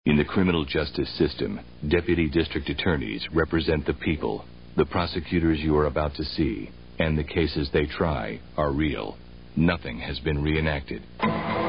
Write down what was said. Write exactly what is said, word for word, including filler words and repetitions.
In the criminal justice system, deputy district attorneys represent the people. The prosecutors you are about to see and the cases they try are real. Nothing has been reenacted.